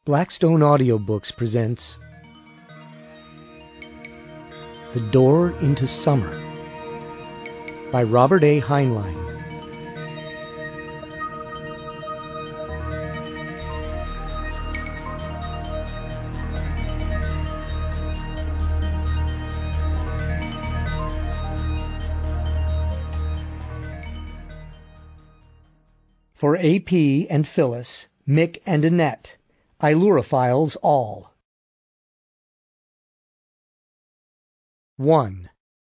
Blackstone Audiobooks presents The Door into Summer by Robert A. Heinlein. For A.P. and Phyllis, Mick and Annette, Ilurophiles all. 1.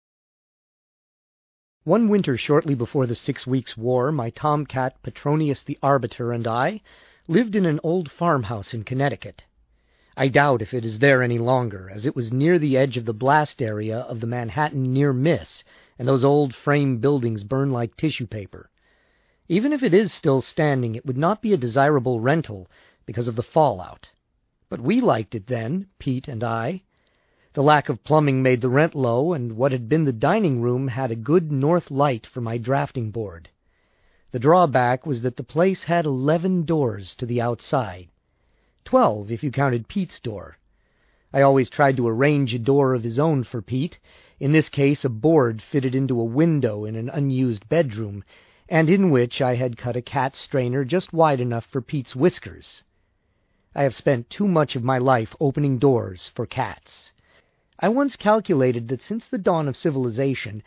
One winter shortly before the 6 Weeks' War, my tomcat Petronius the Arbiter and I lived in an old farmhouse in Connecticut. I doubt if it is there any longer, as it was near the edge of the blast area of the Manhattan near miss, and those old frame buildings burn like tissue paper. Even if it is still standing, it would not be a desirable rental because of the fallout. But we liked it then, Pete and I. The lack of plumbing made the rent low, and what had been the dining room had a good north light for my drafting board. The drawback was that the place had 11 doors to the outside. 12 if you counted Pete's door. I always tried to arrange a door of his own for Pete, in this case a board fitted into a window in an unused bedroom, and in which I had cut a cat strainer just wide enough for Pete's whiskers. I have spent too much of my life opening doors for cats. I once calculated that since the dawn of civilization,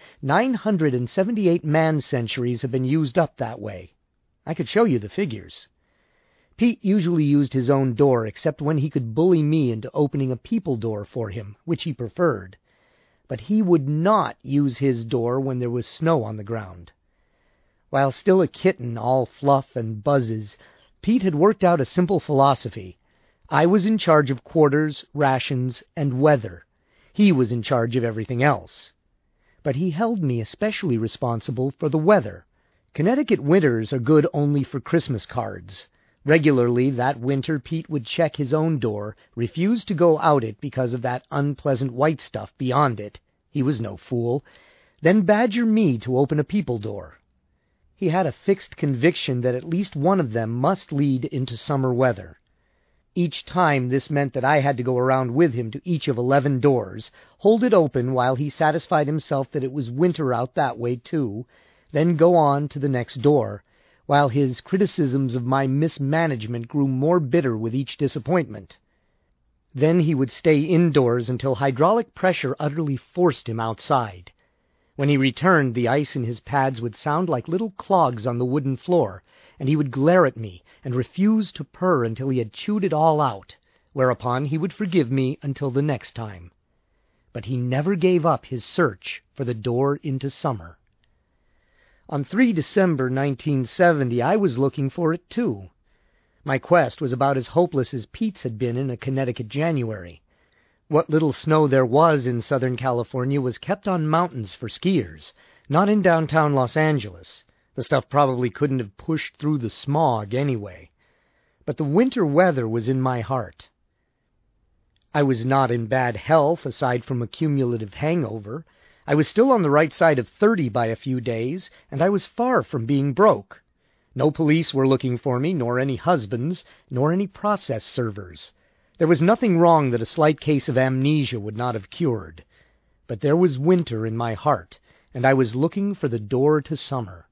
978 man-centuries have been used up that way. I could show you the figures. Pete usually used his own door, except when he could bully me into opening a people door for him, which he preferred. But he would not use his door when there was snow on the ground. While still a kitten, all fluff and buzzes, Pete had worked out a simple philosophy. I was in charge of quarters, rations, and weather. He was in charge of everything else. But he held me especially responsible for the weather. Connecticut winters are good only for Christmas cards. Regularly that winter Pete would check his own door, refuse to go out it because of that unpleasant white stuff beyond it. He was no fool. Then badger me to open a people door. He had a fixed conviction that at least one of them must lead into summer weather. Each time this meant that I had to go around with him to each of 11 doors, hold it open while he satisfied himself that it was winter out that way too, then go on to the next door, while his criticisms of my mismanagement grew more bitter with each disappointment. Then he would stay indoors until hydraulic pressure utterly forced him outside. When he returned, the ice in his pads would sound like little clogs on the wooden floor, and he would glare at me and refuse to purr until he had chewed it all out, whereupon he would forgive me until the next time. But he never gave up his search for the door into summer. On 3 December 1970, I was looking for it too. My quest was about as hopeless as Pete's had been in a Connecticut January. What little snow there was in Southern California was kept on mountains for skiers, not in downtown Los Angeles. The stuff probably couldn't have pushed through the smog anyway. But the winter weather was in my heart. I was not in bad health, aside from a cumulative hangover. I was still on the right side of 30 by a few days, and I was far from being broke. No police were looking for me, nor any husbands, nor any process servers. There was nothing wrong that a slight case of amnesia would not have cured. But there was winter in my heart, and I was looking for the door to summer.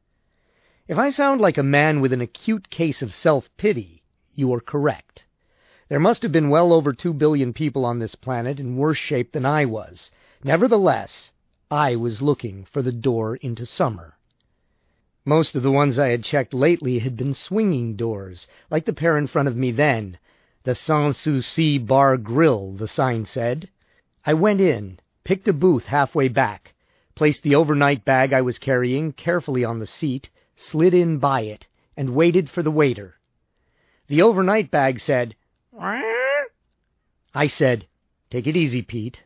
If I sound like a man with an acute case of self-pity, you are correct. There must have been well over 2 billion people on this planet in worse shape than I was. Nevertheless, I was looking for the door into summer. Most of the ones I had checked lately had been swinging doors, like the pair in front of me then. The Sans Souci Bar Grill, the sign said. I went in, picked a booth halfway back, placed the overnight bag I was carrying carefully on the seat, slid in by it, and waited for the waiter. The overnight bag said, "Wah?" I said, "Take it easy, Pete."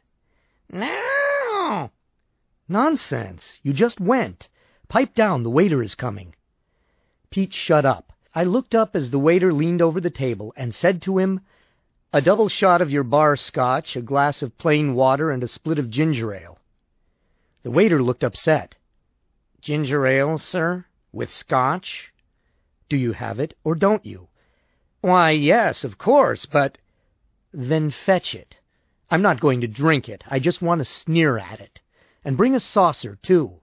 "No." "Nonsense. You just went. Pipe down, the waiter is coming." Pete shut up. I looked up as the waiter leaned over the table and said to him, "A double shot of your bar scotch, a glass of plain water, and a split of ginger ale." The waiter looked upset. "Ginger ale, sir? With scotch?" "Do you have it, or don't you?" Why, yes, of course, but... Then fetch it. I'm not going to drink it. I just want to sneer at it. And bring a saucer, too.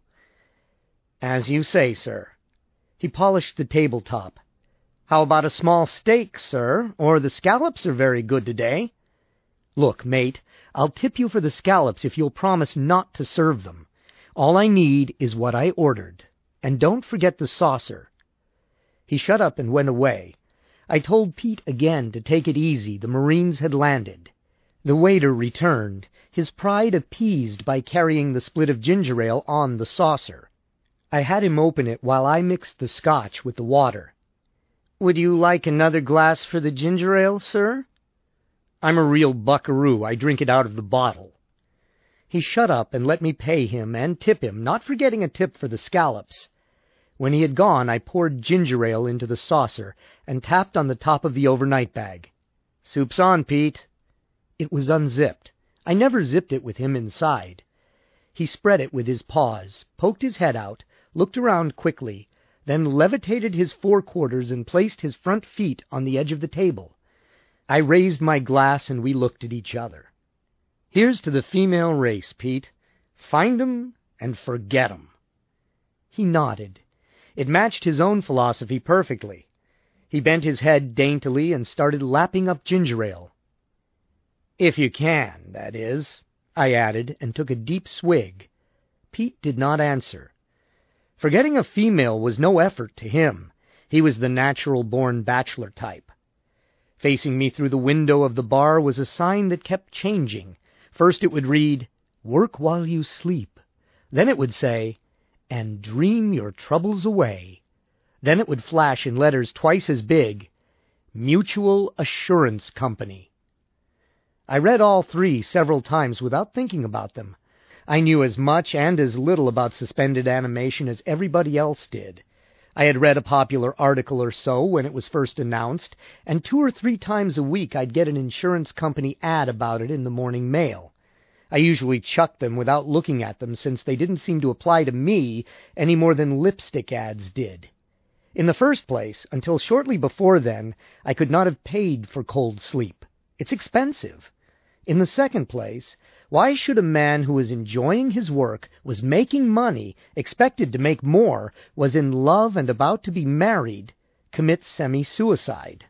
As you say, sir. He polished the tabletop. How about a small steak, sir? Or the scallops are very good today. Look, mate, I'll tip you for the scallops if you'll promise not to serve them. All I need is what I ordered. And don't forget the saucer. He shut up and went away. I told Pete again to take it easy. The Marines had landed. The waiter returned, his pride appeased by carrying the split of ginger ale on the saucer. I had him open it while I mixed the scotch with the water. "Would you like another glass for the ginger ale, sir?" "I'm a real buckaroo. I drink it out of the bottle." He shut up and let me pay him and tip him, not forgetting a tip for the scallops. When he had gone, I poured ginger ale into the saucer and tapped on the top of the overnight bag. "Soup's on, Pete." It was unzipped. I never zipped it with him inside. He spread it with his paws, poked his head out, looked around quickly, then levitated his forequarters and placed his front feet on the edge of the table. I raised my glass and we looked at each other. "Here's to the female race, Pete. Find 'em and forget 'em." He nodded. It matched his own philosophy perfectly. He bent his head daintily and started lapping up ginger ale. "If you can, that is," I added, and took a deep swig. Pete did not answer. Forgetting a female was no effort to him. He was the natural-born bachelor type. Facing me through the window of the bar was a sign that kept changing. First it would read, "Work while you sleep." Then it would say, "And dream your troubles away." Then it would flash in letters twice as big, "Mutual Assurance Company." I read all three several times without thinking about them. I knew as much and as little about suspended animation as everybody else did. I had read a popular article or so when it was first announced, and 2 or 3 times a week I'd get an insurance company ad about it in the morning mail. I usually chucked them without looking at them, since they didn't seem to apply to me any more than lipstick ads did. In the first place, until shortly before then, I could not have paid for cold sleep. It's expensive. In the second place, why should a man who was enjoying his work, was making money, expected to make more, was in love and about to be married, commit semi-suicide?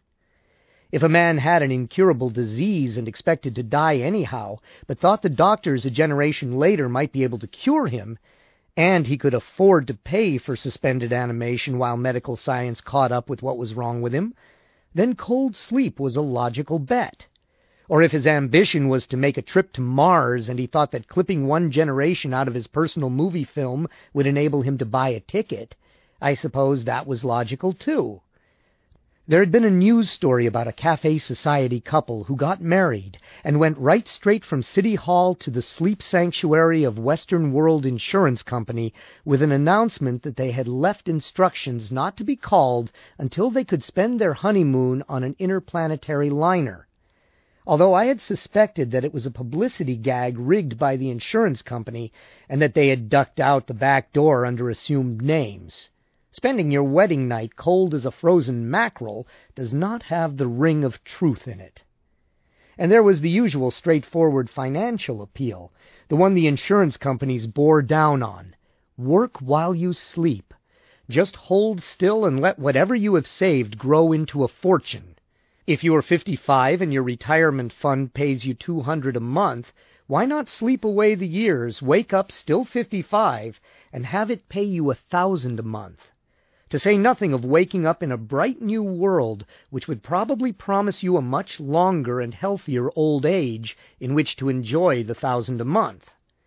If a man had an incurable disease and expected to die anyhow, but thought the doctors a generation later might be able to cure him, and he could afford to pay for suspended animation while medical science caught up with what was wrong with him, then cold sleep was a logical bet. Or if his ambition was to make a trip to Mars and he thought that clipping one generation out of his personal movie film would enable him to buy a ticket, I suppose that was logical too. There had been a news story about a Cafe Society couple who got married and went right straight from City Hall to the sleep sanctuary of Western World Insurance Company with an announcement that they had left instructions not to be called until they could spend their honeymoon on an interplanetary liner. Although I had suspected that it was a publicity gag rigged by the insurance company and that they had ducked out the back door under assumed names. Spending your wedding night cold as a frozen mackerel does not have the ring of truth in it. And there was the usual straightforward financial appeal, the one the insurance companies bore down on. Work while you sleep. Just hold still and let whatever you have saved grow into a fortune. If you are 55 and your retirement fund pays you $200 a month, why not sleep away the years, wake up still 55, and have it pay you $1,000 a month? To say nothing of waking up in a bright new world, which would probably promise you a much longer and healthier old age in which to enjoy the $1,000 a month.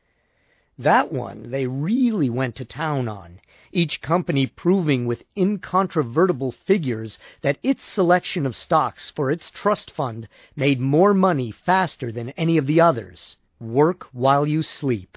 That one they really went to town on, each company proving with incontrovertible figures that its selection of stocks for its trust fund made more money faster than any of the others. Work while you sleep.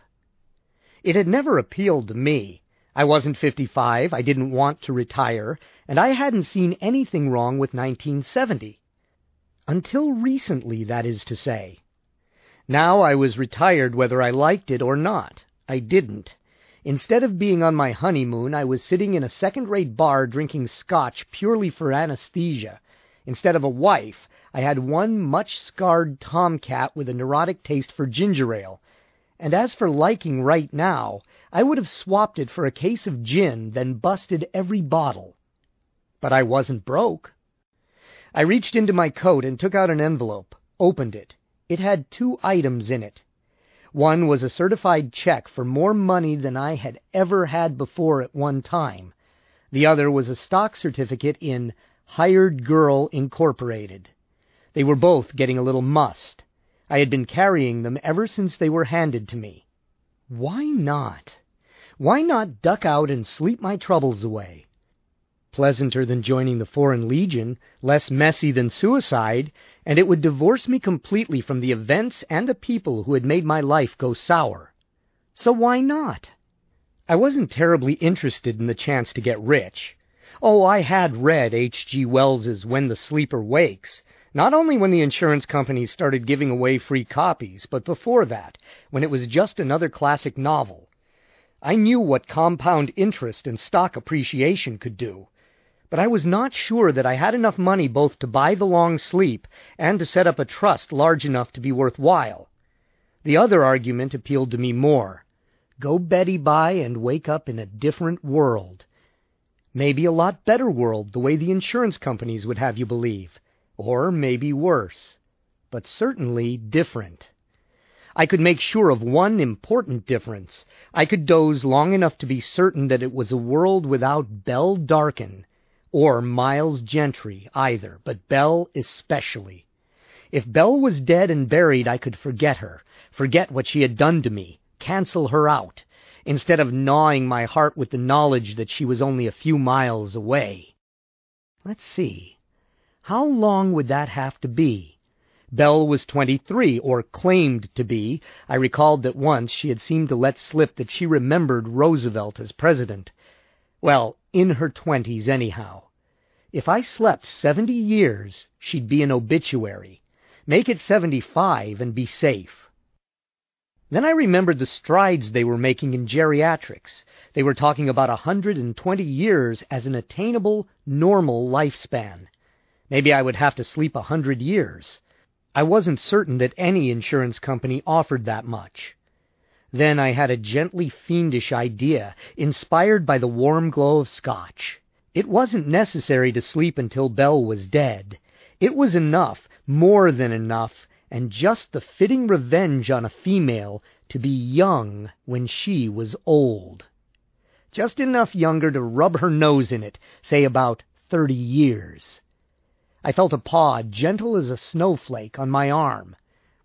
It had never appealed to me. I wasn't 55, I didn't want to retire, and I hadn't seen anything wrong with 1970. Until recently, that is to say. Now I was retired whether I liked it or not. I didn't. Instead of being on my honeymoon, I was sitting in a second-rate bar drinking scotch purely for anesthesia, Instead of a wife, I had one much-scarred tomcat with a neurotic taste for ginger ale, and as for liking right now, I would have swapped it for a case of gin, then busted every bottle. But I wasn't broke. I reached into my coat and took out an envelope, opened it. It had 2 items in it. One was a certified check for more money than I had ever had before at one time. The other was a stock certificate in Hired Girl Incorporated. They were both getting a little mussed. I had been carrying them ever since they were handed to me. Why not? Why not duck out and sleep my troubles away? Pleasanter than joining the Foreign Legion, less messy than suicide, and it would divorce me completely from the events and the people who had made my life go sour. So why not? I wasn't terribly interested in the chance to get rich. Oh, I had read H.G. Wells's When the Sleeper Wakes, not only when the insurance companies started giving away free copies, but before that, when it was just another classic novel. I knew what compound interest and stock appreciation could do, but I was not sure that I had enough money both to buy the long sleep and to set up a trust large enough to be worthwhile. The other argument appealed to me more. Go Betty by and wake up in a different world. Maybe a lot better world, the way the insurance companies would have you believe. Or maybe worse. But certainly different. I could make sure of one important difference. I could doze long enough to be certain that it was a world without Belle Darkin, or Miles Gentry either, but Belle especially. If Belle was dead and buried, I could forget her, forget what she had done to me, cancel her out, instead of gnawing my heart with the knowledge that she was only a few miles away. Let's see. How long would that have to be? Belle was 23, or claimed to be. I recalled that once she had seemed to let slip that she remembered Roosevelt as president. Well, in her 20s anyhow. If I slept 70 years, she'd be an obituary. Make it 75 and be safe. Then I remembered the strides they were making in geriatrics. They were talking about 120 years as an attainable, normal lifespan. Maybe I would have to sleep 100 years. I wasn't certain that any insurance company offered that much. Then I had a gently fiendish idea, inspired by the warm glow of Scotch. It wasn't necessary to sleep until Belle was dead. It was enough, more than enough, and just the fitting revenge on a female to be young when she was old. Just enough younger to rub her nose in it, say about 30 years. I felt a paw, gentle as a snowflake, on my arm.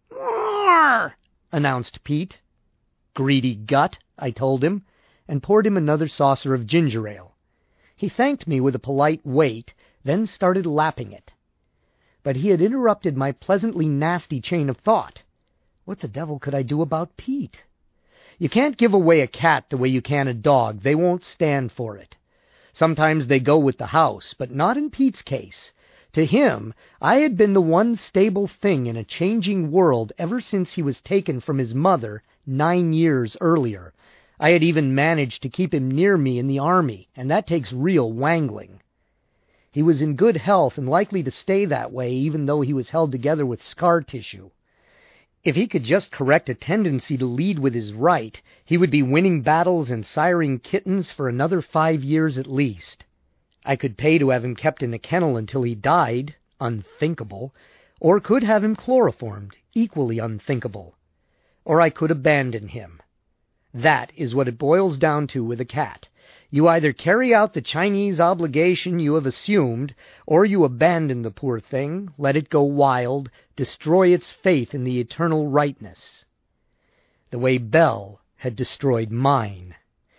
"Roar!" announced Pete. "Greedy gut," I told him, and poured him another saucer of ginger ale. He thanked me with a polite wait, then started lapping it. But he had interrupted my pleasantly nasty chain of thought. What the devil could I do about Pete? You can't give away a cat the way you can a dog. They won't stand for it. Sometimes they go with the house, but not in Pete's case. To him, I had been the one stable thing in a changing world ever since he was taken from his mother 9 years earlier. I had even managed to keep him near me in the army, and that takes real wangling. He was in good health and likely to stay that way, even though he was held together with scar tissue. If he could just correct a tendency to lead with his right, he would be winning battles and siring kittens for another 5 years at least. I could pay to have him kept in a kennel until he died, unthinkable, or could have him chloroformed, equally unthinkable. Or I could abandon him. That is what it boils down to with a cat. You either carry out the Chinese obligation you have assumed, or you abandon the poor thing, let it go wild, destroy its faith in the eternal rightness. The way Belle had destroyed mine.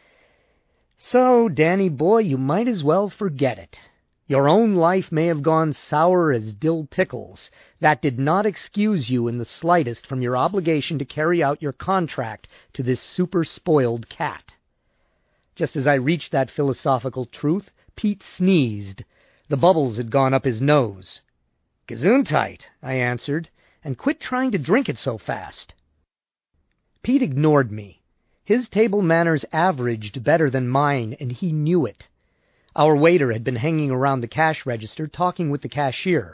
So, Danny boy, you might as well forget it. Your own life may have gone sour as dill pickles. That did not excuse you in the slightest from your obligation to carry out your contract to this super-spoiled cat. Just as I reached that philosophical truth, Pete sneezed. The bubbles had gone up his nose. "Gesundheit," I answered, and quit trying to drink it so fast. Pete ignored me. His table manners averaged better than mine, and he knew it. Our waiter had been hanging around the cash register talking with the cashier.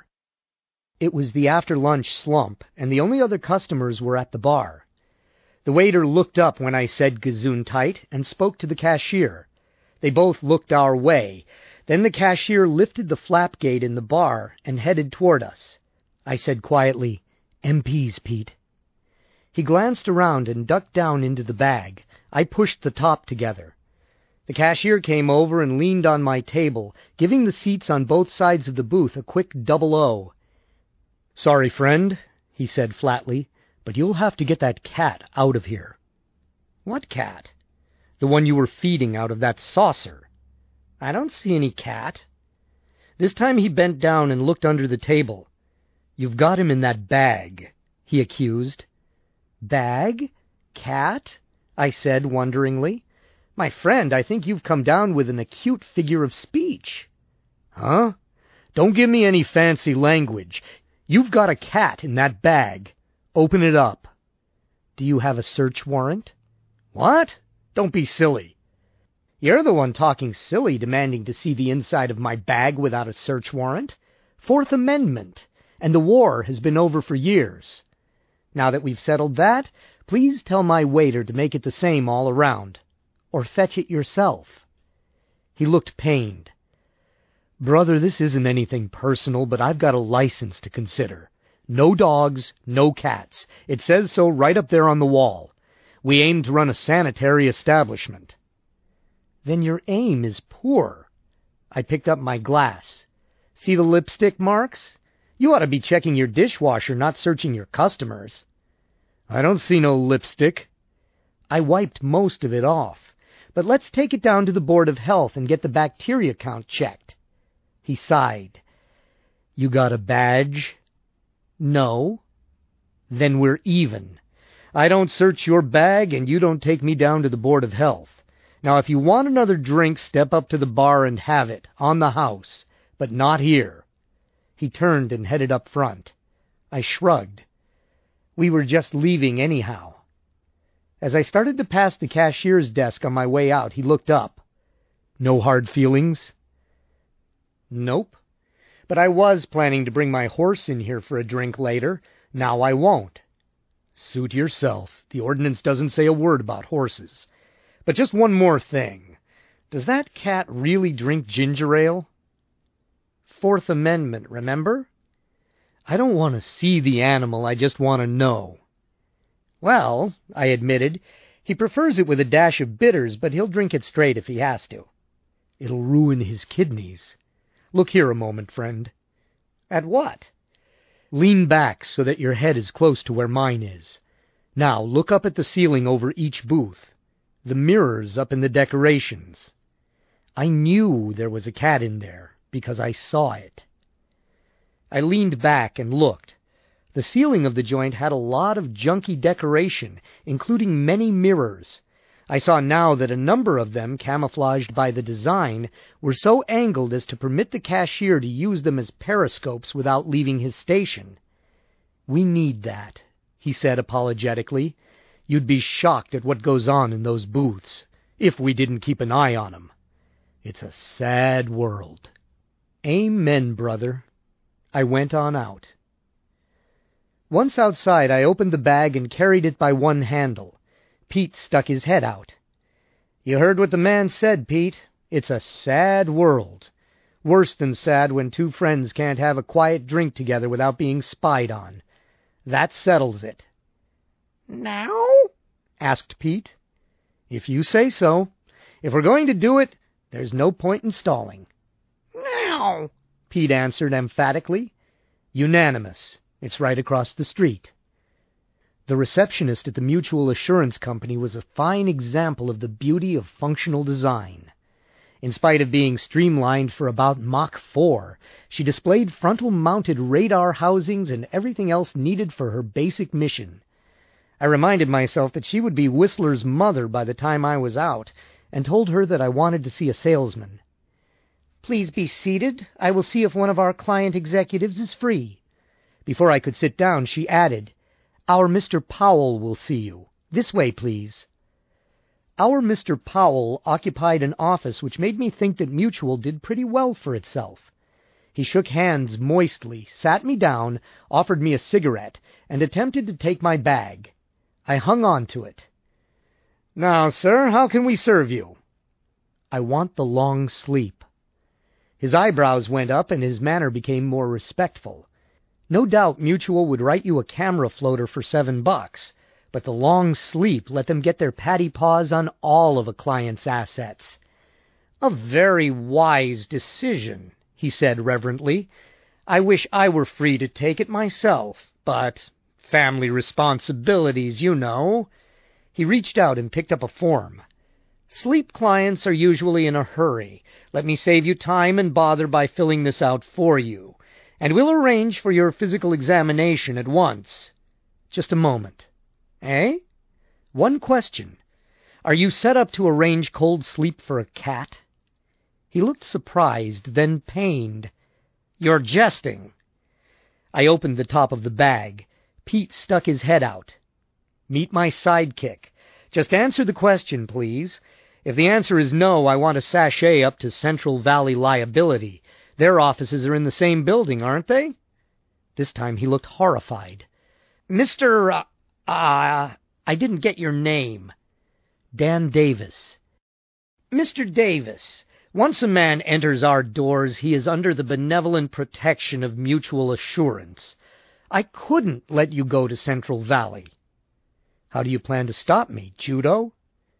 It was the after-lunch slump, and the only other customers were at the bar. The waiter looked up when I said "Gesundheit" and spoke to the cashier. They both looked our way. Then the cashier lifted the flap gate in the bar and headed toward us. I said quietly, "MPs, Pete." He glanced around and ducked down into the bag. I pushed the top together. The cashier came over and leaned on my table, giving the seats on both sides of the booth a quick double O. "Sorry, friend," he said flatly, "but you'll have to get that cat out of here." "What cat?" "The one you were feeding out of that saucer." "I don't see any cat." This time he bent down and looked under the table. "You've got him in that bag," he accused. "Bag? Cat?" I said wonderingly. "My friend, I think you've come down with an acute figure of speech." "Huh? Don't give me any fancy language. You've got a cat in that bag. Open it up." "Do you have a search warrant?" "What? Don't be silly." "You're the one talking silly, demanding to see the inside of my bag without a search warrant. Fourth Amendment, and the war has been over for years. Now that we've settled that, please tell my waiter to make it the same all around. Or fetch it yourself." He looked pained. "Brother, this isn't anything personal, but I've got a license to consider. No dogs, no cats. It says so right up there on the wall. We aim to run a sanitary establishment." "Then your aim is poor." I picked up my glass. "See the lipstick marks? You ought to be checking your dishwasher, not searching your customers." "I don't see no lipstick." "I wiped most of it off. But let's take it down to the Board of Health and get the bacteria count checked." He sighed. "You got a badge?" "No." "Then we're even. I don't search your bag, and you don't take me down to the Board of Health. Now, if you want another drink, step up to the bar and have it, on the house, but not here." He turned and headed up front. I shrugged. We were just leaving anyhow. As I started to pass the cashier's desk on my way out, he looked up. "No hard feelings?" "Nope. But I was planning to bring my horse in here for a drink later. Now I won't." "Suit yourself. The ordinance doesn't say a word about horses. But just one more thing. Does that cat really drink ginger ale?" Fourth Amendment, remember? "I don't want to see the animal, I just want to know." "Well," I admitted, "he prefers it with a dash of bitters, but he'll drink it straight if he has to." "It'll ruin his kidneys. Look here a moment, friend." "At what?" "Lean back so that your head is close to where mine is. Now look up at the ceiling over each booth. The mirrors up in the decorations." I knew there was a cat in there because I saw it. I leaned back and looked. The ceiling of the joint had a lot of junky decoration, including many mirrors. I saw now that a number of them, camouflaged by the design, were so angled as to permit the cashier to use them as periscopes without leaving his station. "We need that," he said apologetically. "You'd be shocked at what goes on in those booths, if we didn't keep an eye on 'em. It's a sad world." "Amen, brother." I went on out. Once outside, I opened the bag and carried it by one handle. Pete stuck his head out. "You heard what the man said, Pete. It's a sad world. Worse than sad when two friends can't have a quiet drink together without being spied on. That settles it." "Now?" asked Pete. "If you say so. If we're going to do it, there's no point in stalling." "Now," Pete answered emphatically. "Unanimous. It's right across the street." The receptionist at the Mutual Assurance Company was a fine example of the beauty of functional design. In spite of being streamlined for about Mach 4, she displayed frontal-mounted radar housings and everything else needed for her basic mission. I reminded myself that she would be Whistler's mother by the time I was out, and told her that I wanted to see a salesman. "Please be seated. I will see if one of our client executives is free." Before I could sit down, she added, "Our Mr. Powell will see you. This way, please." Our Mr. Powell occupied an office which made me think that Mutual did pretty well for itself. He shook hands moistly, sat me down, offered me a cigarette, and attempted to take my bag. I hung on to it. "Now, sir, how can we serve you?" "I want the long sleep." His eyebrows went up and his manner became more respectful. No doubt Mutual would write you a camera floater for $7, but the long sleep let them get their patty paws on all of a client's assets. "A very wise decision," he said reverently. "I wish I were free to take it myself, but family responsibilities, you know." He reached out and picked up a form. "Sleep clients are usually in a hurry. Let me save you time and bother by filling this out for you, and we'll arrange for your physical examination at once. Just a moment. Eh? One question. Are you set up to arrange cold sleep for a cat?" He looked surprised, then pained. "You're jesting." I opened the top of the bag. Pete stuck his head out. "Meet my sidekick. Just answer the question, please. If the answer is no, I want a sachet up to Central Valley Liability. Their offices are in the same building, aren't they?" This time he looked horrified. "Mr. I didn't get your name." "Dan Davis." "Mr. Davis, once a man enters our doors, he is under the benevolent protection of Mutual Assurance. I couldn't let you go to Central Valley." "How do you plan to stop me, judo?"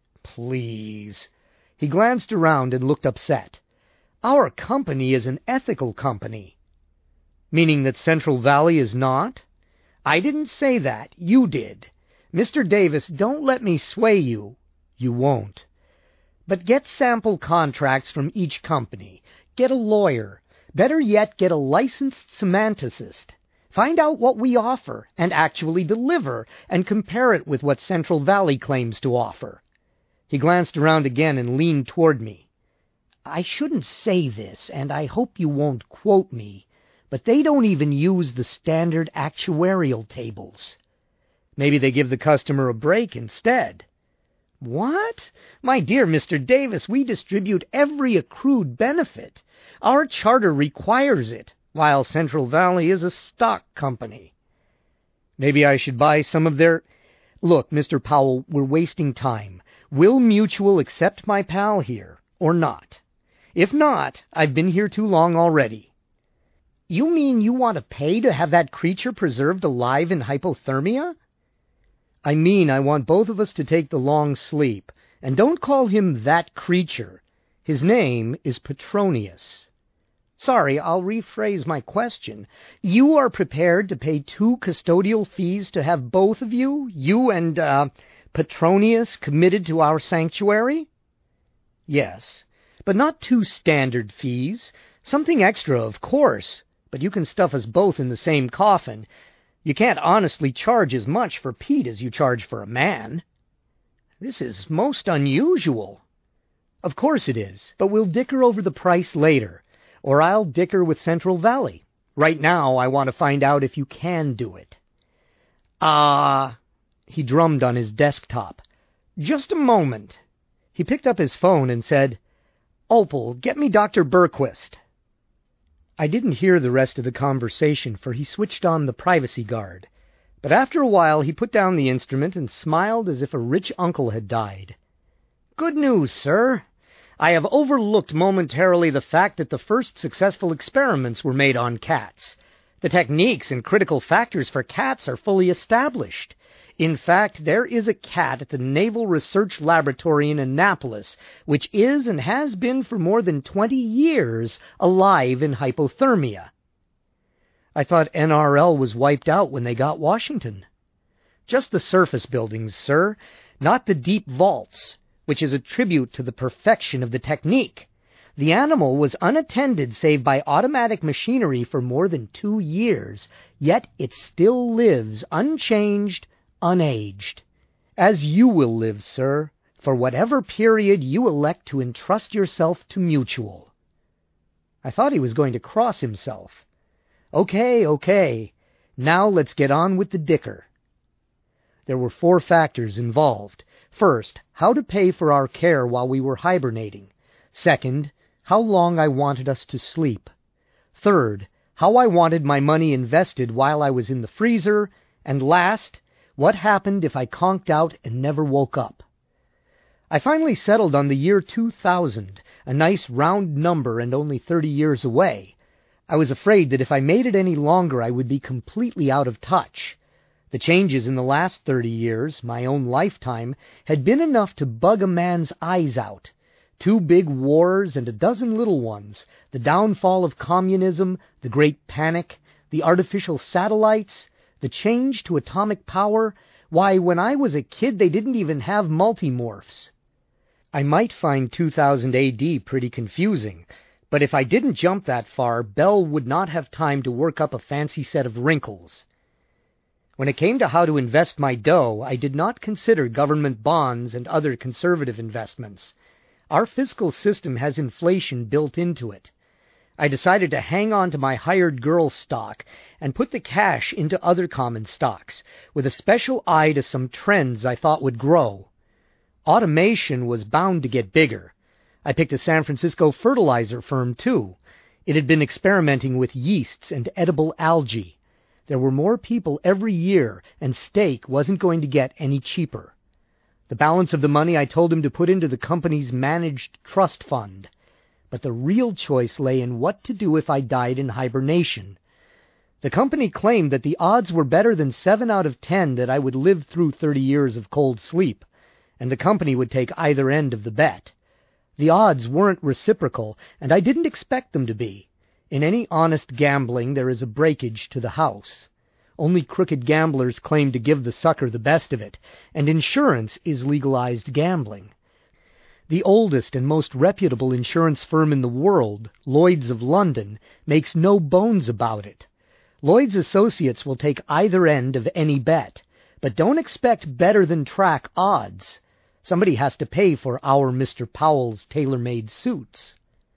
"Please." He glanced around and looked upset. "Our company is an ethical company." "Meaning that Central Valley is not?" "I didn't say that. You did. Mr. Davis, don't let me sway you." "You won't." "But get sample contracts from each company. Get a lawyer. Better yet, get a licensed semanticist. Find out what we offer and actually deliver, and compare it with what Central Valley claims to offer." He glanced around again and leaned toward me. "I shouldn't say this, and I hope you won't quote me, but they don't even use the standard actuarial tables." "Maybe they give the customer a break instead." "What? My dear Mr. Davis, we distribute every accrued benefit. Our charter requires it, while Central Valley is a stock company." "Maybe I should buy some of their—" "Look, Mr. Powell, we're wasting time. Will Mutual accept my pal here, or not? If not, I've been here too long already." "You mean you want to pay to have that creature preserved alive in hypothermia?" "I mean I want both of us to take the long sleep, and don't call him that creature. His name is Petronius." "Sorry, I'll rephrase my question. You are prepared to pay 2 custodial fees to have both of you and, Petronius committed to our sanctuary?" "Yes, but not 2 standard fees. Something extra, of course, but you can stuff us both in the same coffin. You can't honestly charge as much for Pete as you charge for a man." "This is most unusual." "Of course it is, but we'll dicker over the price later. Or I'll dicker with Central Valley. Right now, I want to find out if you can do it." He drummed on his desktop. "Just a moment." He picked up his phone and said, "Opal, get me Dr. Berquist." I didn't hear the rest of the conversation, for he switched on the privacy guard. But after a while, he put down the instrument and smiled as if a rich uncle had died. "Good news, sir. I have overlooked momentarily the fact that the first successful experiments were made on cats. The techniques and critical factors for cats are fully established. In fact, there is a cat at the Naval Research Laboratory in Annapolis, which is and has been for more than 20 years alive in hypothermia." "I thought NRL was wiped out when they got Washington." "Just the surface buildings, sir, not the deep vaults, which is a tribute to the perfection of the technique. The animal was unattended save by automatic machinery for more than 2 years, yet it still lives unchanged, unaged. As you will live, sir, for whatever period you elect to entrust yourself to Mutual." I thought he was going to cross himself. Okay. Now let's get on with the dicker. There were 4 factors involved. First, how to pay for our care while we were hibernating. Second, how long I wanted us to sleep. Third, how I wanted my money invested while I was in the freezer. And last, what happened if I conked out and never woke up. I finally settled on the year 2000, a nice round number and only 30 years away. I was afraid that if I made it any longer, I would be completely out of touch. The changes in the last 30 years, my own lifetime, had been enough to bug a man's eyes out. 2 big wars and a dozen little ones, the downfall of communism, the Great Panic, the artificial satellites, the change to atomic power. Why, when I was a kid, they didn't even have multimorphs. I might find 2000 AD pretty confusing, but if I didn't jump that far, Bell would not have time to work up a fancy set of wrinkles. When it came to how to invest my dough, I did not consider government bonds and other conservative investments. Our fiscal system has inflation built into it. I decided to hang on to my hired girl stock and put the cash into other common stocks, with a special eye to some trends I thought would grow. Automation was bound to get bigger. I picked a San Francisco fertilizer firm, too. It had been experimenting with yeasts and edible algae. There were more people every year, and steak wasn't going to get any cheaper. The balance of the money I told him to put into the company's managed trust fund. But the real choice lay in what to do if I died in hibernation. The company claimed that the odds were better than 7 out of 10 that I would live through 30 years of cold sleep, and the company would take either end of the bet. The odds weren't reciprocal, and I didn't expect them to be. In any honest gambling, there is a breakage to the house. Only crooked gamblers claim to give the sucker the best of it, and insurance is legalized gambling. The oldest and most reputable insurance firm in the world, Lloyd's of London, makes no bones about it. Lloyd's associates will take either end of any bet, but don't expect better-than-track odds. Somebody has to pay for our Mr. Powell's tailor-made suits.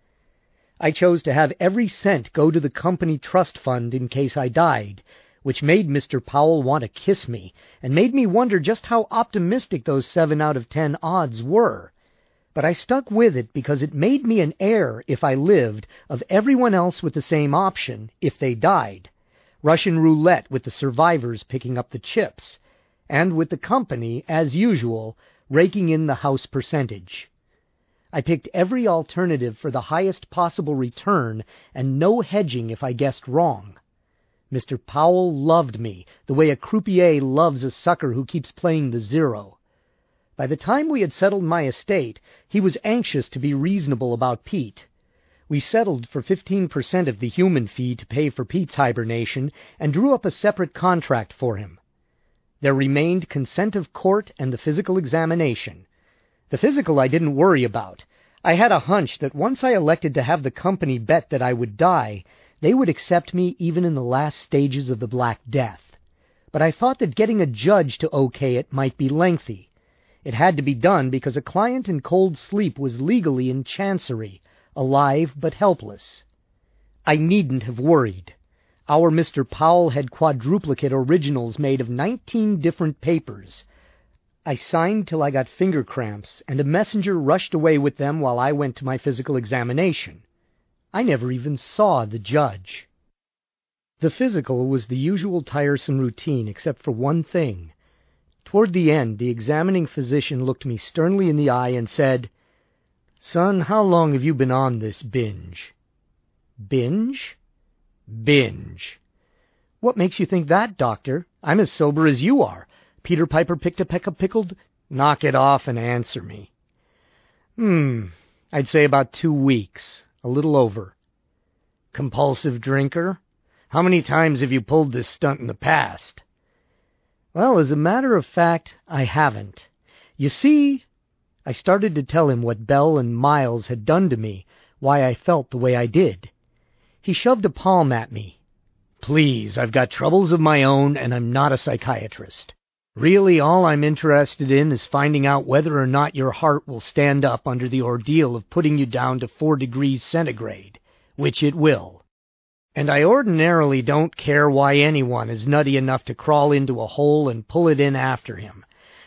I chose to have every cent go to the company trust fund in case I died, which made Mr. Powell want to kiss me, and made me wonder just how optimistic those 7 out of 10 odds were. But I stuck with it because it made me an heir, if I lived, of everyone else with the same option, if they died. Russian roulette with the survivors picking up the chips, and with the company, as usual, raking in the house percentage. I picked every alternative for the highest possible return, and no hedging if I guessed wrong. Mr. Powell loved me, the way a croupier loves a sucker who keeps playing the zero. By the time we had settled my estate, he was anxious to be reasonable about Pete. We settled for 15% of the human fee to pay for Pete's hibernation, and drew up a separate contract for him. There remained consent of court and the physical examination. The physical I didn't worry about. I had a hunch that once I elected to have the company bet that I would die, they would accept me even in the last stages of the Black Death. But I thought that getting a judge to okay it might be lengthy. It had to be done because a client in cold sleep was legally in chancery, alive but helpless. I needn't have worried. Our Mr. Powell had quadruplicate originals made of 19 different papers. I signed till I got finger cramps, and a messenger rushed away with them while I went to my physical examination. I never even saw the judge. The physical was the usual tiresome routine, except for one thing. Toward the end, the examining physician looked me sternly in the eye and said, "Son, how long have you been on this binge?" Binge? Binge. What makes you think that, doctor? I'm as sober as you are. Peter Piper picked a peck of pickled. Knock it off and answer me. I'd say about 2 weeks. A little over. Compulsive drinker? How many times have you pulled this stunt in the past? Well, as a matter of fact, I haven't. You see, I started to tell him what Bell and Miles had done to me, why I felt the way I did. He shoved a palm at me. Please, I've got troubles of my own, and I'm not a psychiatrist. Really, all I'm interested in is finding out whether or not your heart will stand up under the ordeal of putting you down to 4 degrees centigrade, which it will. And I ordinarily don't care why anyone is nutty enough to crawl into a hole and pull it in after him.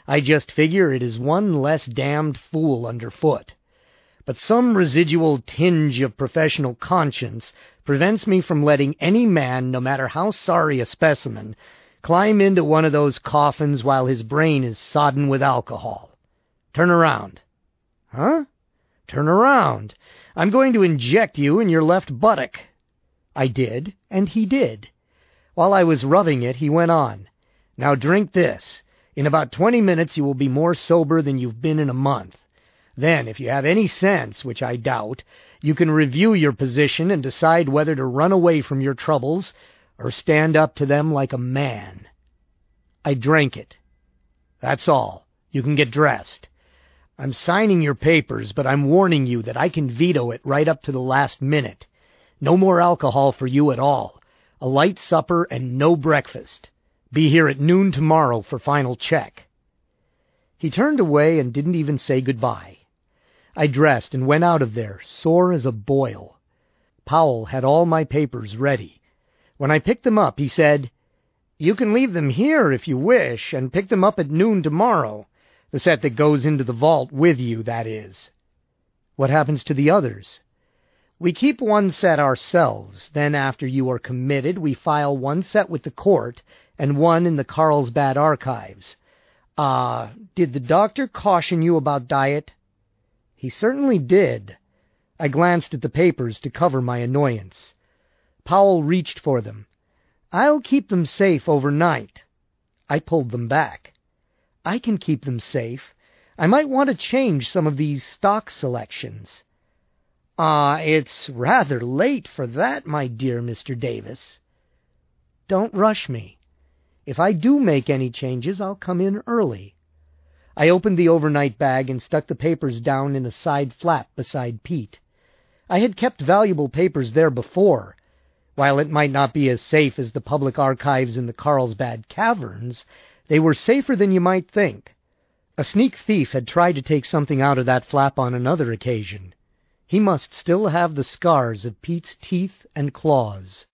I just figure it is one less damned fool underfoot. But some residual tinge of professional conscience prevents me from letting any man, no matter how sorry a specimen, climb into one of those coffins while his brain is sodden with alcohol. Turn around. Huh? Turn around. I'm going to inject you in your left buttock. I did, and he did. While I was rubbing it, he went on. Now drink this. In about 20 minutes you will be more sober than you've been in a month. Then, if you have any sense, which I doubt, you can review your position and decide whether to run away from your troubles or stand up to them like a man. I drank it. That's all. You can get dressed. I'm signing your papers, but I'm warning you that I can veto it right up to the last minute. No more alcohol for you at all. A light supper and no breakfast. Be here at noon tomorrow for final check. He turned away and didn't even say goodbye. I dressed and went out of there, sore as a boil. Powell had all my papers ready. When I picked them up, he said, "You can leave them here if you wish, and pick them up at noon tomorrow. The set that goes into the vault with you, that is." "What happens to the others?" "We keep one set ourselves. Then after you are committed, we file one set with the court and one in the Carlsbad archives. Did the doctor caution you about diet?" "He certainly did." I glanced at the papers to cover my annoyance. Powell reached for them. "I'll keep them safe overnight." I pulled them back. "I can keep them safe. I might want to change some of these stock selections." It's rather late for that, my dear Mr. Davis." "Don't rush me. If I do make any changes, I'll come in early." I opened the overnight bag and stuck the papers down in a side flap beside Pete. I had kept valuable papers there before. While it might not be as safe as the public archives in the Carlsbad caverns, they were safer than you might think. A sneak thief had tried to take something out of that flap on another occasion. He must still have the scars of Pete's teeth and claws.